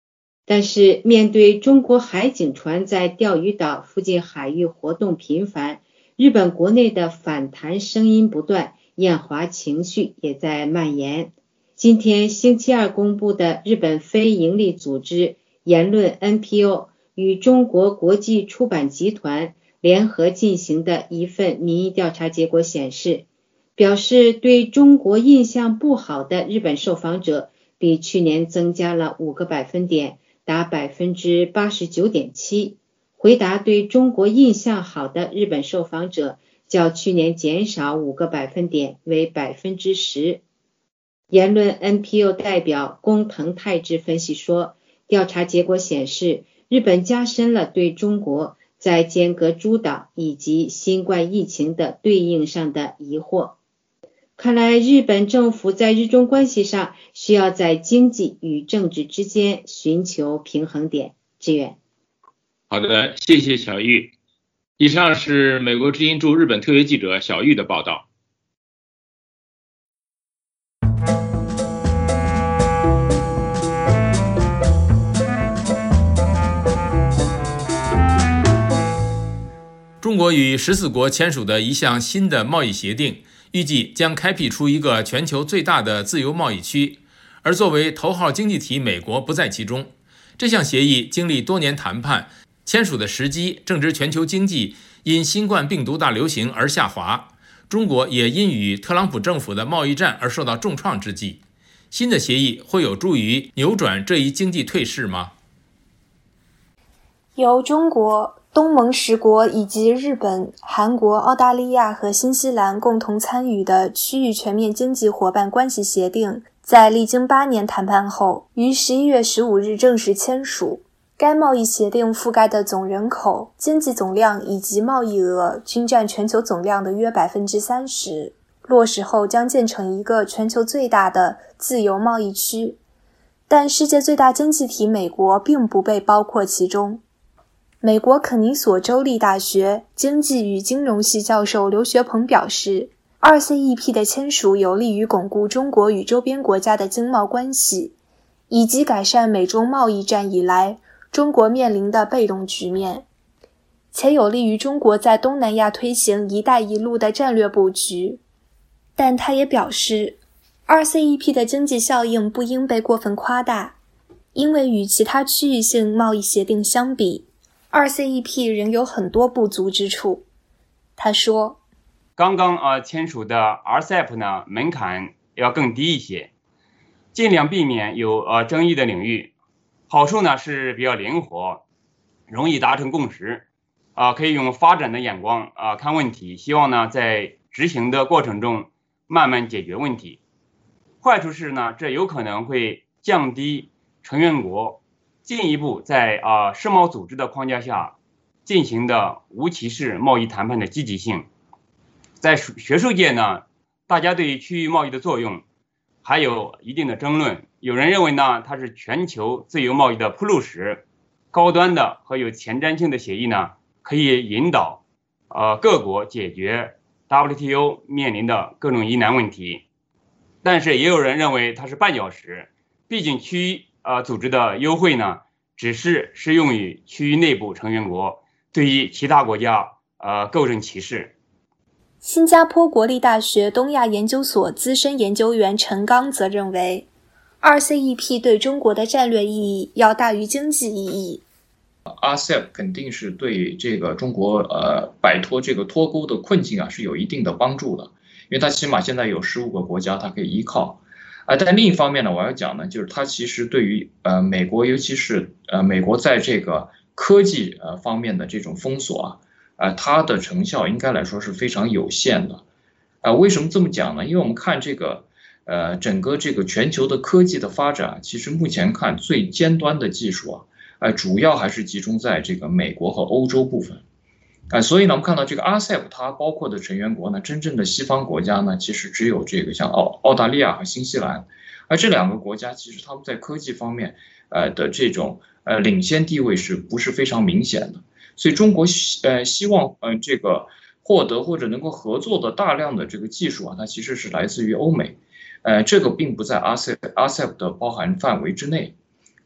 但是面对中国海警船在钓鱼岛附近海域活动频繁，日本国内的反弹声音不断，厌华情绪也在蔓延。今天星期二公布的日本非营利组织言论 N P O 与中国国际出版集团联合进行的一份民意调查结果显示，表示对中国印象不好的日本受访者比去年增加了五个百分点，达 百分之八十九点七， 回答对中国印象好的日本受访者较去年减少五个百分点，为 百分之十。 言论 N P O 代表工藤泰志分析说，调查结果显示，日本加深了对中国在间隔诸岛以及新冠疫情的对应上的疑惑。看来日本政府在日中关系上需要在经济与政治之间寻求平衡点。志远。 好的，谢谢小玉。以上是美国之音驻日本特约记者小玉的报道。中国与十四国签署的一项新的贸易协定，预计将开辟出一个全球最大的自由贸易区，而作为头号经济体美国不在其中。这项协议经历多年谈判，签署的时机正值全球经济因新冠病毒大流行而下滑，中国也因与特朗普政府的贸易战而受到重创之际。新的协议会有助于扭转这一经济退势吗？ 由中国、东盟十国以及日本、韩国、澳大利亚和新西兰共同参与的区域全面经济伙伴关系协定，在历经八年谈判后，于十一月十五日正式签署。该贸易协定覆盖的总人口、经济总量以及贸易额均占全球总量的约 百分之三十， 落实后将建成一个全球最大的自由贸易区。但世界最大经济体美国并不被包括其中。美国肯尼索州立大学经济与金融系教授刘学鹏表示， R C E P 的签署有利于巩固中国与周边国家的经贸关系，以及改善美中贸易战以来中国面临的被动局面，且有利于中国在东南亚推行一带一路的战略布局。但他也表示， R C E P 的经济效应不应被过分夸大，因为与其他区域性贸易协定相比， R C E P 仍有很多不足之处。他说， 刚刚呃签署的 R C E P 呢，门槛要更低一些，尽量避免有呃争议的领域。好处呢是比较灵活，容易达成共识，啊、呃，可以用发展的眼光啊、呃、看问题，希望呢在执行的过程中慢慢解决问题。坏处是呢，这有可能会降低成员国进一步在啊、呃、世贸组织的框架下进行的无歧视贸易谈判的积极性。在学术界呢，大家对于区域贸易的作用还有一定的争论。有人认为呢，它是全球自由贸易的铺路石，高端的和有前瞻性的协议呢，可以引导呃各国解决 W T O 面临的各种疑难问题。但是也有人认为它是绊脚石，毕竟区域呃组织的优惠呢，只是适用于区域内部成员国，对于其他国家呃构成歧视。 新加坡国立大学东亚研究所资深研究员陈刚则认为， R C E P 对中国的战略意义要大于经济意义。 R C E P 肯定是对这个中国呃摆脱这个脱钩的困境啊是有一定的帮助的，因为它起码现在有十五个国家它可以依靠。啊、呃，但另一方面呢，我要讲呢，就是它其实对于呃美国，尤其是呃美国在这个科技呃方面的这种封锁啊，呃它的成效应该来说是非常有限的。啊、呃，为什么这么讲呢？因为我们看这个呃整个这个全球的科技的发展，其实目前看最尖端的技术啊，呃主要还是集中在这个美国和欧洲部分。啊、呃，所以呢，我们看到这个 R C E P 它包括的成员国呢，真正的西方国家呢，其实只有这个像澳澳大利亚和新西兰，而这两个国家其实他们在科技方面呃的这种呃领先地位是不是非常明显的？所以中国呃希望呃这个获得或者能够合作的大量的这个技术啊，它其实是来自于欧美，呃这个并不在 R C E P 的包含范围之内。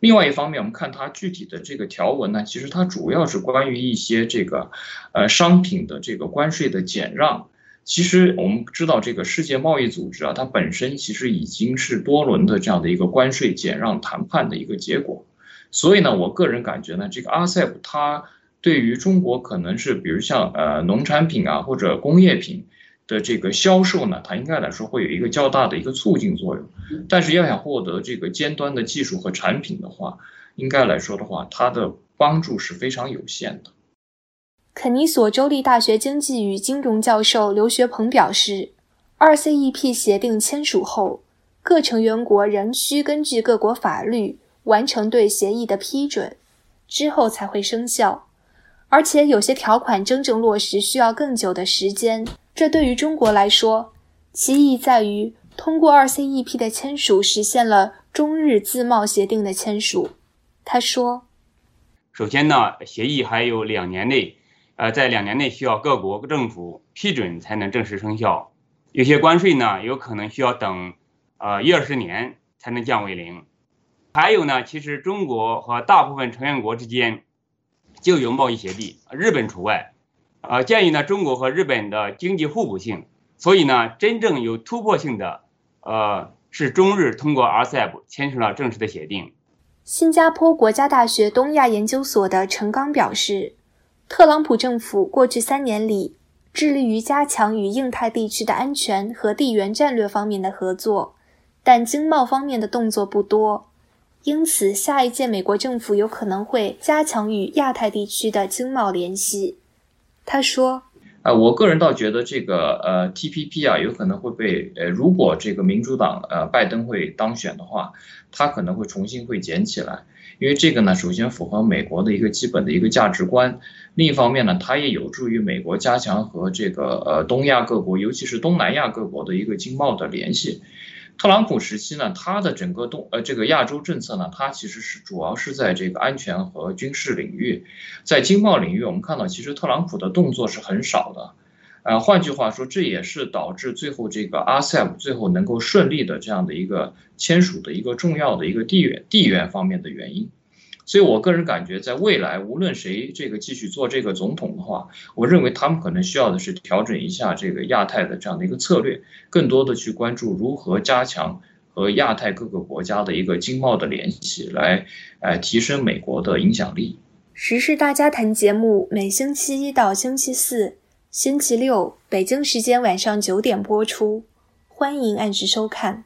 另外一方面，我们看它具体的这个条文呢，其实它主要是关于一些这个呃商品的这个关税的减让。其实我们知道，这个世界贸易组织啊，它本身其实已经是多轮的这样的一个关税减让谈判的一个结果。所以呢，我个人感觉呢，这个 R C E P 它对于中国可能是比如像呃农产品啊或者工业品的这个销售呢，它应该来说会有一个较大的一个促进作用。但是要想获得这个尖端的技术和产品的话，应该来说的话，它的帮助是非常有限的。 肯尼索州立大学经济与金融教授刘学鹏表示 ，R C E P 协定签署后，各成员国仍需根据各国法律完成对协议的批准，之后才会生效。而且有些条款真正落实需要更久的时间。这对于中国来说，其意在于通过 R C E P 的签署实现了中日自贸协定的签署。他说， 首先呢，协议还有两年内呃，在两年内需要各国政府批准才能正式生效。有些关税呢，有可能需要等呃一二十年才能降为零。还有呢，其实中国和大部分成员国之间就有贸易协定，日本除外。呃，鉴于呢中国和日本的经济互补性，所以呢真正有突破性的，呃，是中日通过 R C E P 签署了正式的协定。 新加坡国家大学东亚研究所的陈刚表示，特朗普政府过去三年里致力于加强与印太地区的安全和地缘战略方面的合作，但经贸方面的动作不多。因此，下一届美国政府有可能会加强与亚太地区的经贸联系。他说， 呃，我个人倒觉得这个呃 T P P 啊，有可能会被呃，如果这个民主党呃拜登会当选的话，他可能会重新会捡起来，因为这个呢，首先符合美国的一个基本的一个价值观，另一方面呢，它也有助于美国加强和这个呃东亚各国，尤其是东南亚各国的一个经贸的联系。特朗普时期呢，他的整个东呃这个亚洲政策呢，它其实是主要是在这个安全和军事领域，在经贸领域，我们看到其实特朗普的动作是很少的。呃，换句话说，这也是导致最后这个 R C E P 最后能够顺利的这样的一个签署的一个重要的一个地缘地缘方面的原因。所以我个人感觉，在未来无论谁这个继续做这个总统的话，我认为他们可能需要的是调整一下这个亚太的这样的一个策略，更多的去关注如何加强和亚太各个国家的一个经贸的联系，来呃提升美国的影响力。 时事大家谈节目每星期一到星期四，星期六北京时间晚上九点播出，欢迎按时收看。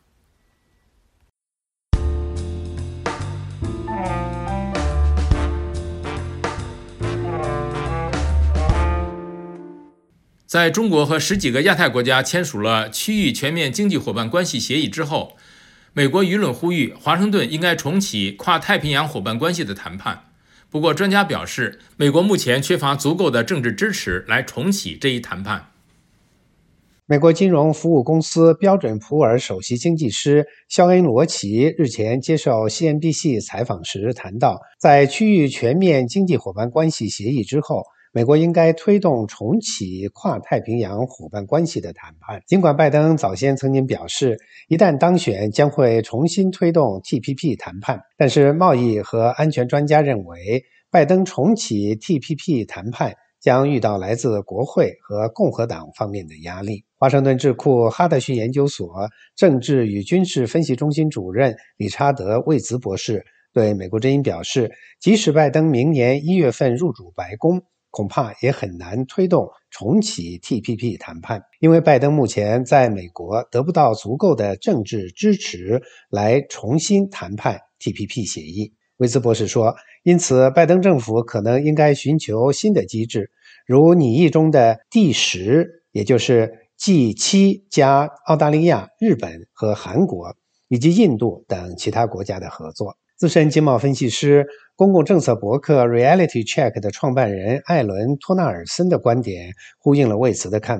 在中国和十几个亚太国家签署了区域全面经济伙伴关系协议之后，美国舆论呼吁华盛顿应该重启跨太平洋伙伴关系的谈判。不过，专家表示，美国目前缺乏足够的政治支持来重启这一谈判。 美国金融服务公司标准普尔首席经济师肖恩·罗奇日前接受 C N B C 采访时谈到，在区域全面经济伙伴关系协议之后，美国应该推动重启跨太平洋伙伴关系的谈判。尽管拜登早先曾经表示，一旦当选将会重新推动 T P P 谈判，但是贸易和安全专家认为，拜登重启 T P P 谈判将遇到来自国会和共和党方面的压力。华盛顿智库哈德逊研究所政治与军事分析中心主任理查德·魏兹博士对美国之音表示，即使拜登明年一月份入主白宫，恐怕也很难推动重启 T P P 谈判，因为拜登目前在美国得不到足够的政治支持来重新谈判 T P P 协议。威兹博士说，因此拜登政府可能应该寻求新的机制，如拟议中的第十，也就是 G 七 加澳大利亚、日本和韩国以及印度等其他国家的合作。资深经贸分析师、公共政策博客 Reality Check 的创办人艾伦·托纳尔森的观点呼应了魏茨的看法。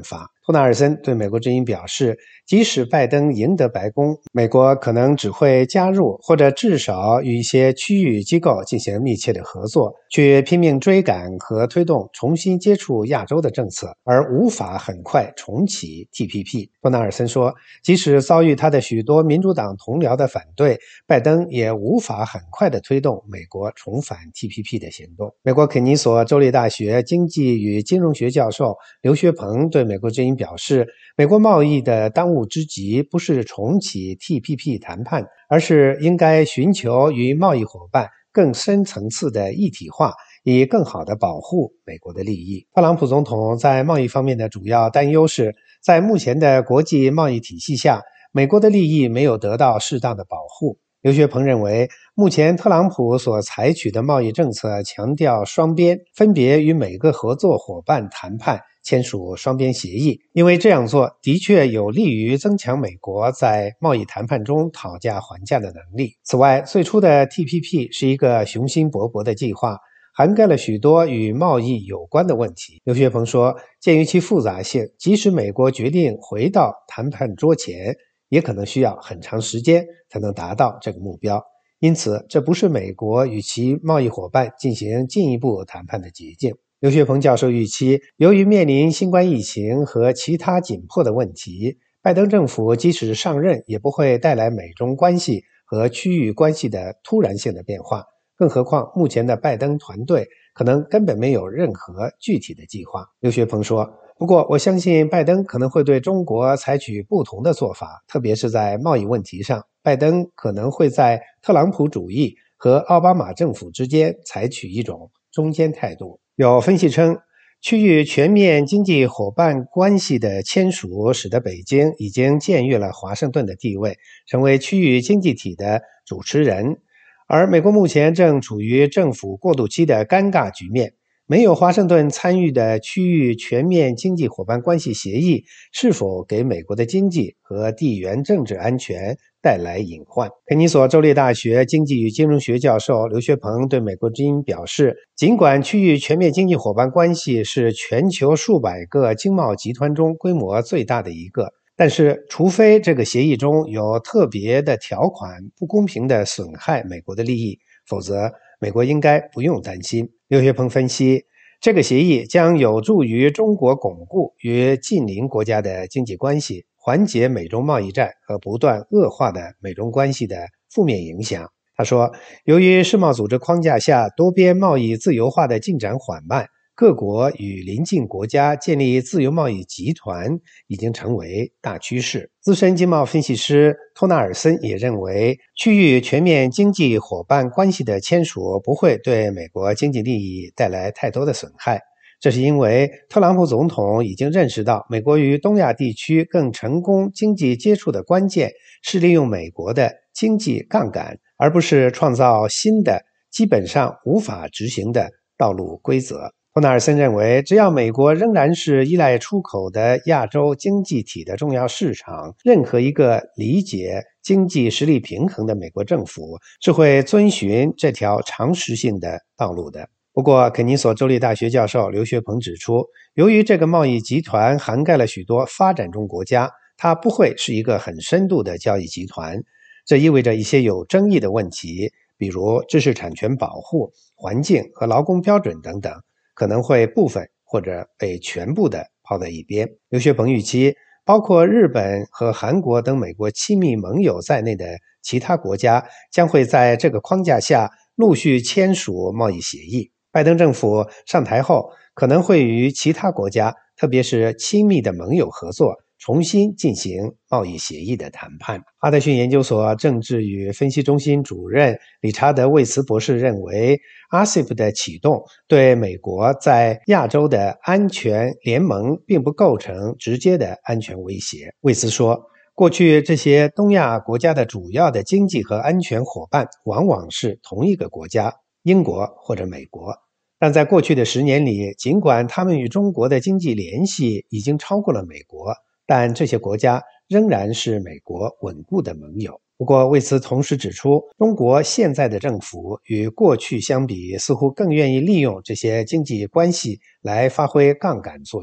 托纳尔森对美国之音表示，即使拜登赢得白宫，美国可能只会加入或者至少与一些区域机构进行密切的合作，去拼命追赶和推动重新接触亚洲的政策，而无法很快重启 T P P。 托纳尔森说，即使遭遇他的许多民主党同僚的反对，拜登也无法很快地推动美国重返 T P P 的行动。美国肯尼索州立大学经济与金融学教授刘学鹏对美国之音表示，美国贸易的当务之急不是重启 T P P 谈判，而是应该寻求与贸易伙伴更深层次的一体化，以更好地保护美国的利益。特朗普总统在贸易方面的主要担忧是，在目前的国际贸易体系下，美国的利益没有得到适当的保护。刘学鹏认为，目前特朗普所采取的贸易政策强调双边，分别与每个合作伙伴谈判，签署双边协议，因为这样做的确有利于增强美国在贸易谈判中讨价还价的能力。此外，最初的 T P P 是一个雄心勃勃的计划，涵盖了许多与贸易有关的问题。刘学鹏说，鉴于其复杂性，即使美国决定回到谈判桌前，也可能需要很长时间才能达到这个目标。因此，这不是美国与其贸易伙伴进行进一步谈判的捷径。刘学鹏教授预期，由于面临新冠疫情和其他紧迫的问题，拜登政府即使上任也不会带来美中关系和区域关系的突然性的变化。更何况，目前的拜登团队可能根本没有任何具体的计划。刘学鹏说，不过我相信拜登可能会对中国采取不同的做法，特别是在贸易问题上，拜登可能会在特朗普主义和奥巴马政府之间采取一种中间态度。有分析称，区域全面经济伙伴关系的签署使得北京已经僭越了华盛顿的地位，成为区域经济体的主持人，而美国目前正处于政府过渡期的尴尬局面。没有华盛顿参与的区域全面经济伙伴关系协议是否给美国的经济和地缘政治安全带来隐患？肯尼索州立大学经济与金融学教授刘学鹏对美国之音表示，尽管区域全面经济伙伴关系是全球数百个经贸集团中规模最大的一个，但是除非这个协议中有特别的条款不公平地损害美国的利益，否则美国应该不用担心。刘学鹏分析，这个协议将有助于中国巩固与近邻国家的经济关系，缓解美中贸易战和不断恶化的美中关系的负面影响。他说，由于世贸组织框架下多边贸易自由化的进展缓慢，各国与邻近国家建立自由贸易集团已经成为大趋势。资深经贸分析师托纳尔森也认为，区域全面经济伙伴关系的签署不会对美国经济利益带来太多的损害。这是因为特朗普总统已经认识到，美国与东亚地区更成功经济接触的关键是利用美国的经济杠杆，而不是创造新的基本上无法执行的道路规则。托纳尔森认为，只要美国仍然是依赖出口的亚洲经济体的重要市场，任何一个理解经济实力平衡的美国政府是会遵循这条常识性的道路的。不过，肯尼索州立大学教授刘学鹏指出，由于这个贸易集团涵盖了许多发展中国家，它不会是一个很深度的交易集团，这意味着一些有争议的问题，比如知识产权保护、环境和劳工标准等等，可能会部分或者被全部的抛在一边。刘学鹏预期，包括日本和韩国等美国亲密盟友在内的其他国家将会在这个框架下陆续签署贸易协议。拜登政府上台后，可能会与其他国家，特别是亲密的盟友合作，重新进行贸易协议的谈判。哈德逊研究所政治与分析中心主任理查德·魏茨博士认为， A S E P 的启动对美国在亚洲的安全联盟并不构成直接的安全威胁。魏茨说，过去这些东亚国家的主要的经济和安全伙伴往往是同一个国家，英国或者美国。但在过去的十年里，尽管他们与中国的经济联系已经超过了美国，但这些国家仍然是美国稳固的盟友。不过，魏茨同时指出，中国现在的政府与过去相比，似乎更愿意利用这些经济关系来发挥杠杆作用。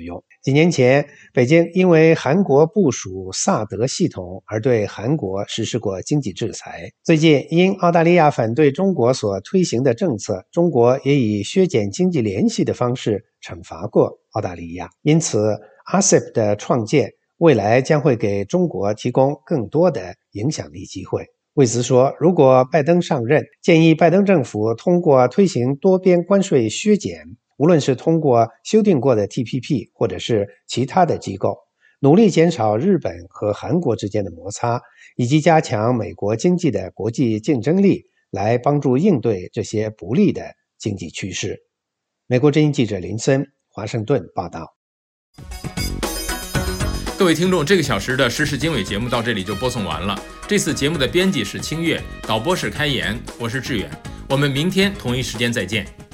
几年前，北京因为韩国部署萨德系统而对韩国实施过经济制裁。最近，因澳大利亚反对中国所推行的政策，中国也以削减经济联系的方式惩罚过澳大利亚。因此 ，R C E P 的创建未来将会给中国提供更多的影响力机会。魏兹说，如果拜登上任，建议拜登政府通过推行多边关税削减，无论是通过修订过的 T P P 或者是其他的机构，努力减少日本和韩国之间的摩擦，以及加强美国经济的国际竞争力，来帮助应对这些不利的经济趋势。美国之音记者林森，华盛顿报道。 各位听众，这个小时的时事经纬节目到这里就播送完了。这次节目的编辑是清月，导播是开言，我是志远。我们明天同一时间再见。